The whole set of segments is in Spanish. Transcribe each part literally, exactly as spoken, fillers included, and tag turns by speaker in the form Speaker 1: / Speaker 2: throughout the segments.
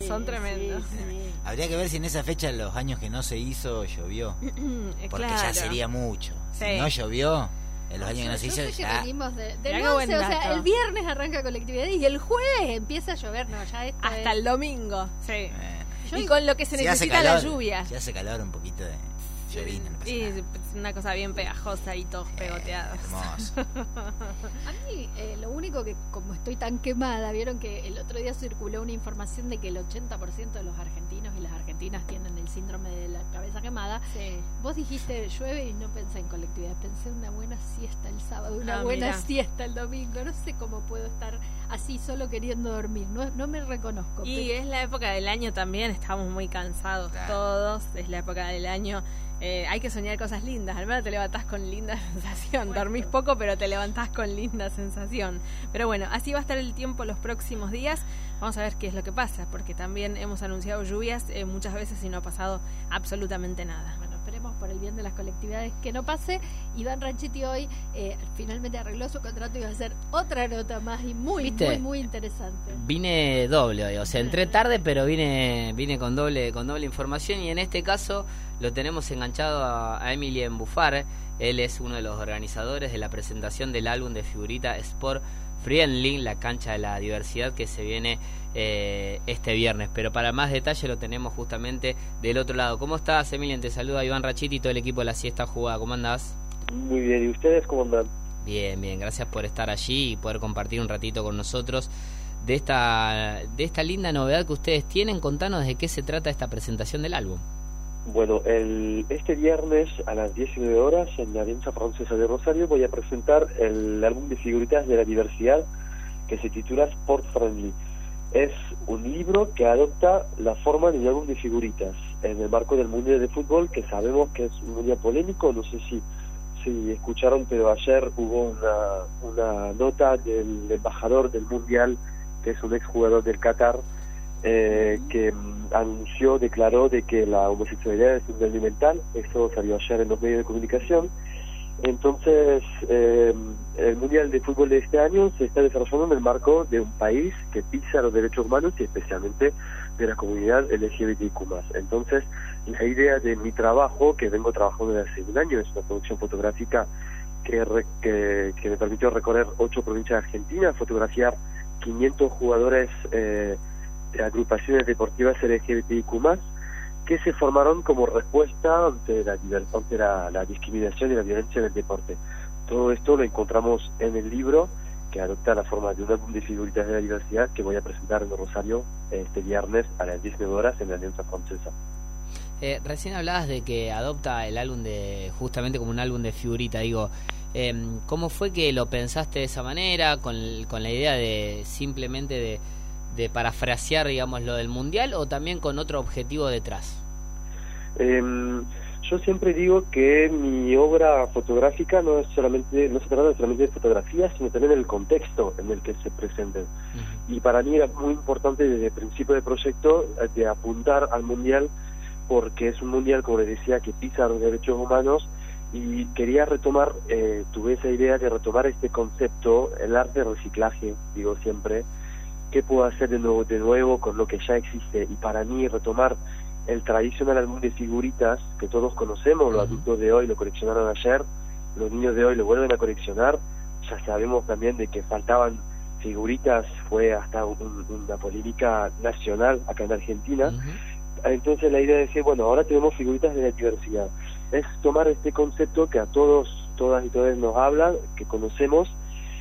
Speaker 1: son tremendos.
Speaker 2: Sí, sí.
Speaker 3: Habría que ver si en esa fecha, los años que no se hizo, llovió. Porque
Speaker 1: Claro.
Speaker 3: ya sería mucho.
Speaker 1: Sí.
Speaker 3: Si no llovió, en los años que no se
Speaker 2: Yo
Speaker 3: hizo,
Speaker 2: sé que
Speaker 3: ya...
Speaker 2: venimos de, del
Speaker 1: Mirá qué buen
Speaker 2: once, o sea,
Speaker 1: dato.
Speaker 2: el viernes arranca colectividad y el jueves empieza a llover. No, ya esto
Speaker 1: Hasta
Speaker 2: es-
Speaker 1: el domingo. Sí.
Speaker 3: Eh,
Speaker 2: Yo
Speaker 1: Y con lo que se
Speaker 3: si hace
Speaker 1: necesita
Speaker 3: calor,
Speaker 1: la lluvia.
Speaker 3: Si hace calor, un poquito de llovina, no pasa
Speaker 1: Y
Speaker 3: nada.
Speaker 1: es una cosa bien pegajosa y todos pegoteados.
Speaker 3: Hermoso.
Speaker 2: A mí, eh, lo único que, como estoy tan quemada, vieron que el otro día circuló una información de que el ochenta por ciento de los argentinos y las argentinas tienen el síndrome de la cabeza quemada.
Speaker 1: Sí.
Speaker 2: Vos dijiste llueve y no pensé en colectividad, pensé una buena siesta el sábado, una
Speaker 1: Ah,
Speaker 2: buena
Speaker 1: mirá.
Speaker 2: siesta el domingo. No sé cómo puedo estar así solo queriendo dormir, no, no me reconozco.
Speaker 1: Y
Speaker 2: pero-
Speaker 1: es la época del año también, estamos muy cansados
Speaker 3: Claro.
Speaker 1: todos, es la época del año. Eh, hay que soñar cosas lindas, al menos te levantás con linda sensación.
Speaker 2: Bueno.
Speaker 1: Dormís poco, pero te levantás con linda sensación. Pero bueno, así va a estar el tiempo los próximos días. Vamos a ver qué es lo que pasa, porque también hemos anunciado lluvias eh, muchas veces y no ha pasado absolutamente nada.
Speaker 2: Bueno, esperemos por el bien de las colectividades que no pase. Iván Ranchetti hoy eh, finalmente arregló su contrato y va a hacer otra nota más y muy,
Speaker 4: ¿Viste?
Speaker 2: muy, muy interesante.
Speaker 4: Vine doble hoy, o sea, entré tarde, pero vine vine con doble con doble información y en este caso lo tenemos enganchado a, a Emilien Bufar. Él es uno de los organizadores de la presentación del álbum de figurita Sport Friendly, la cancha de la diversidad, que se viene eh, este viernes. Pero para más detalle lo tenemos justamente del otro lado. ¿Cómo estás, Emilien? Te saluda Iván Ranchetti y todo el equipo de la Siesta Jugada. ¿Cómo andás?
Speaker 5: Muy bien, ¿y ustedes cómo andan?
Speaker 4: Bien, bien, gracias por estar allí y poder compartir un ratito con nosotros de esta de esta linda novedad que ustedes tienen. Contanos de qué se trata esta presentación del álbum.
Speaker 5: Bueno, el, este viernes a las diecinueve horas en la Alianza Francesa de Rosario voy a presentar el álbum de figuritas de la diversidad que se titula Sport Friendly. Es un libro que adopta la forma de un álbum de figuritas en el marco del Mundial de Fútbol, que sabemos que es un mundial polémico. No sé si, si escucharon, pero ayer hubo una, una nota del embajador del Mundial, que es un exjugador del Qatar, Eh, que mm, anunció, declaró de que la homosexualidad es un daño mental. Eso salió ayer en los medios de comunicación. Entonces, eh, el Mundial de Fútbol de este año se está desarrollando en el marco de un país que pisa los derechos humanos y especialmente de la comunidad L G B T Q más. Entonces, la idea de mi trabajo, que vengo trabajando desde hace un año, es una producción fotográfica que, re, que, que me permitió recorrer ocho provincias de Argentina, fotografiar quinientos jugadores eh, de agrupaciones deportivas L G B T Q más, que se formaron como respuesta ante la, ante la, la discriminación y la violencia en el deporte. Todo esto lo encontramos en el libro, que adopta la forma de un álbum de figuritas de la diversidad que voy a presentar en Rosario este viernes a las diecinueve horas en la Alianza Francesa.
Speaker 4: Eh, recién hablabas de que adopta el álbum de justamente como un álbum de figurita. Digo, eh, ¿cómo fue que lo pensaste de esa manera, con, con la idea de simplemente de de parafrasear, digamos, lo del mundial, o también con otro objetivo detrás?
Speaker 5: Eh, yo siempre digo que mi obra fotográfica no es solamente, no se trata solamente de fotografías, sino también del contexto en el que se presenten. Uh-huh. Y para mí era muy importante desde el principio del proyecto de apuntar al mundial, porque es un mundial, como les decía, que pisa los derechos humanos, y quería retomar, eh, tuve esa idea de retomar este concepto, el arte de reciclaje, digo siempre, qué puedo hacer de nuevo, de nuevo con lo que ya existe. Y para mí retomar el tradicional álbum de figuritas que todos conocemos, los adultos de hoy lo coleccionaron ayer, los niños de hoy lo vuelven a coleccionar. Ya sabemos también de que faltaban figuritas, fue hasta un, una polémica nacional acá en Argentina. Uh-huh. Entonces la idea es decir, bueno, ahora tenemos figuritas de la diversidad, es tomar este concepto que a todos, todas y todos nos hablan, que conocemos,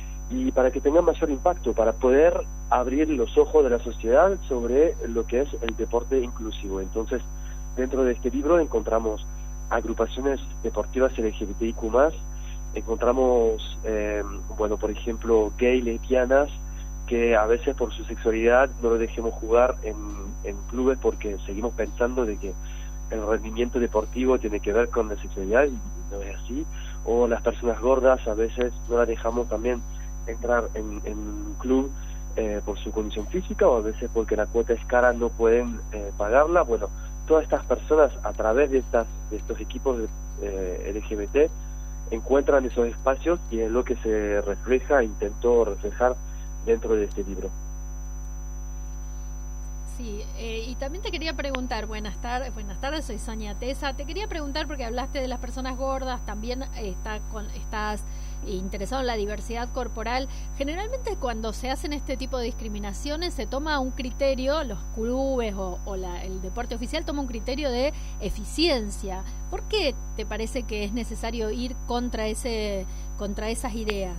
Speaker 5: y para que tenga mayor impacto, para poder abrir los ojos de la sociedad sobre lo que es el deporte inclusivo. Entonces, dentro de este libro encontramos agrupaciones deportivas L G B T I Q más, encontramos, eh, bueno, por ejemplo, gay, lesbianas, que a veces por su sexualidad no lo dejemos jugar en, en clubes porque seguimos pensando de que el rendimiento deportivo tiene que ver con la sexualidad y no es así. O las personas gordas a veces no las dejamos también entrar en, en un club eh, por su condición física, o a veces porque la cuota es cara, no pueden eh, pagarla. Bueno, todas estas personas a través de estas de estos equipos de, eh, L G B T encuentran esos espacios, y es lo que se refleja, intentó reflejar dentro de este libro.
Speaker 2: Sí, eh, y también te quería preguntar, buenas tardes, buenas tardes, soy Sonia Tesa, te quería preguntar porque hablaste de las personas gordas, también eh, está con, estás interesado en la diversidad corporal. Generalmente cuando se hacen este tipo de discriminaciones se toma un criterio, los clubes o, o la, el deporte oficial toma un criterio de eficiencia. ¿Por qué te parece que es necesario ir contra ese, contra esas ideas?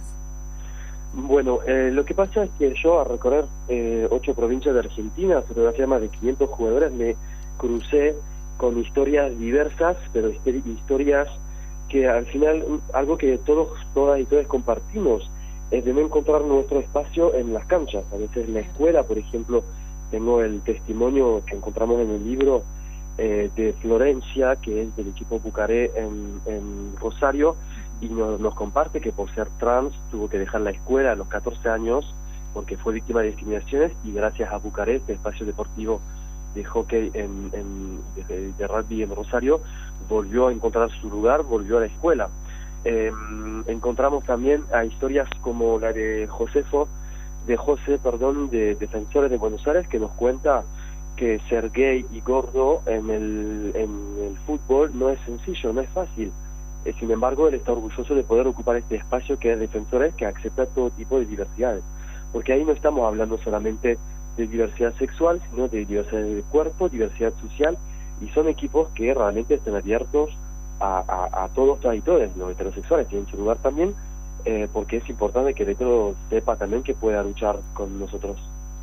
Speaker 5: Bueno, eh, lo que pasa es que yo, a recorrer eh, ocho provincias de Argentina, fotografiar más de quinientos jugadores, me crucé con historias diversas, pero historias que al final, algo que todos, todas y todos compartimos, es de no encontrar nuestro espacio en las canchas. A veces en la escuela, por ejemplo, tengo el testimonio que encontramos en el libro eh, de Florencia, que es del equipo Bucaré en, en Rosario, y nos, nos comparte que por ser trans tuvo que dejar la escuela a los catorce años porque fue víctima de discriminaciones, y gracias a Bucarest, este espacio deportivo de hockey en, en, de, de rugby en Rosario, volvió a encontrar su lugar, volvió a la escuela. Eh, encontramos también a historias como la de Josefo, de José, perdón, de Defensores de Buenos Aires, que nos cuenta que ser gay y gordo en el, en el fútbol no es sencillo, no es fácil. Eh, sin embargo, él está orgulloso de poder ocupar este espacio que es Defensores, que acepta todo tipo de diversidades. Porque ahí no estamos hablando solamente de diversidad sexual, sino de diversidad de cuerpo, diversidad social, y son equipos que realmente están abiertos a, a, a todos y todas. Los heterosexuales tienen su lugar también, eh, porque es importante que el hetero sepa también que pueda luchar con nosotros.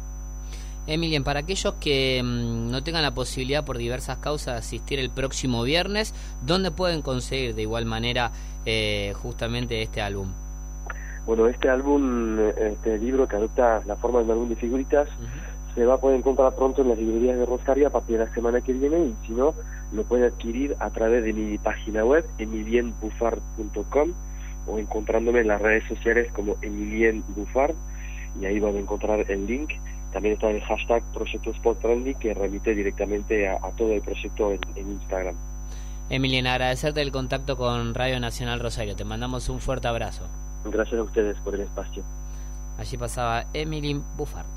Speaker 4: Emilien, para aquellos que mmm, no tengan la posibilidad por diversas causas de asistir el próximo viernes, ¿dónde pueden conseguir de igual manera eh, justamente este álbum?
Speaker 5: Bueno, este álbum, este libro que adopta la forma de un álbum de figuritas, uh-huh, se va a poder encontrar pronto en las librerías de Rosario a partir de la semana que viene, y si no, lo pueden adquirir a través de mi página web, emilien bufard punto com, o encontrándome en las redes sociales como Emilien Bufard, y ahí van a encontrar el link. También está el hashtag Proyecto Sport Trendy, que remite directamente a, a todo el proyecto en, en Instagram.
Speaker 4: Emilien, agradecerte el contacto con Radio Nacional Rosario. Te mandamos un fuerte abrazo.
Speaker 5: Gracias a ustedes por el espacio.
Speaker 4: Allí pasaba Emilien Bufard.